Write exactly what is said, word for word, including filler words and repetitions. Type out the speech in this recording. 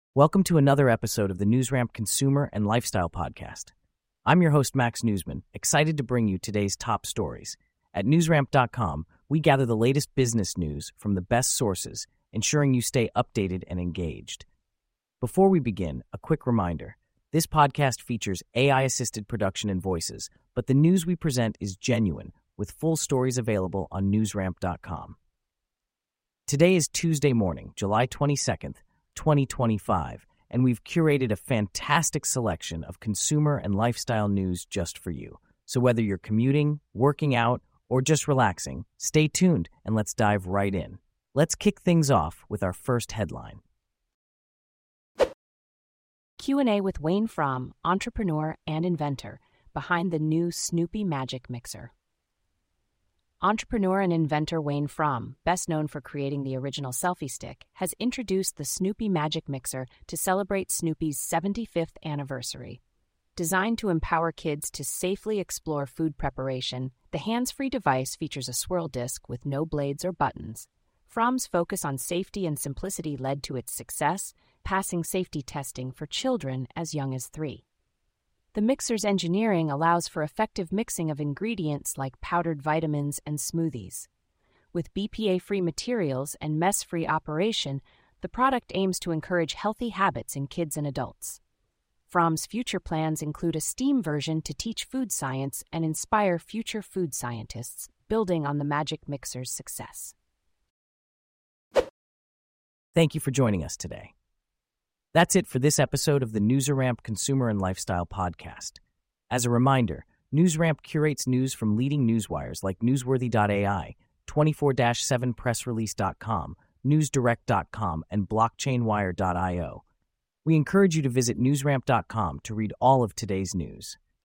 Welcome to another episode of the NewsRamp Consumer and Lifestyle Podcast. I'm your host, Max Newsman, excited to bring you today's top stories. At newsramp dot com, we gather the latest business news from the best sources, ensuring you stay updated and engaged. Before we begin, a quick reminder. This podcast features A I-assisted production and voices, but the news we present is genuine, with full stories available on newsramp dot com. Today is Tuesday morning, July twenty-second, twenty twenty-five, and we've curated a fantastic selection of consumer and lifestyle news just for you. So whether you're commuting, working out, or just relaxing, stay tuned and let's dive right in. Let's kick things off with our first headline. Q and A with Wayne Fromm, entrepreneur and inventor, behind the new Snoopy Magic Mixer. Entrepreneur and inventor Wayne Fromm, best known for creating the original selfie stick, has introduced the Snoopy Magic Mixer to celebrate Snoopy's seventy-fifth anniversary. Designed to empower kids to safely explore food preparation, the hands-free device features a swirl disc with no blades or buttons. Fromm's focus on safety and simplicity led to its success, passing safety testing for children as young as three. The mixer's engineering allows for effective mixing of ingredients like powdered vitamins and smoothies. With B P A-free materials and mess-free operation, the product aims to encourage healthy habits in kids and adults. Fromm's future plans include a STEAM version to teach food science and inspire future food scientists, building on the Magic Mixer's success. Thank you for joining us today. That's it for this episode of the NewsRamp Consumer and Lifestyle Podcast. As a reminder, NewsRamp curates news from leading newswires like newsworthy dot A I, twenty-four seven press release dot com, news direct dot com, and blockchain wire dot I O. We encourage you to visit newsramp dot com to read all of today's news.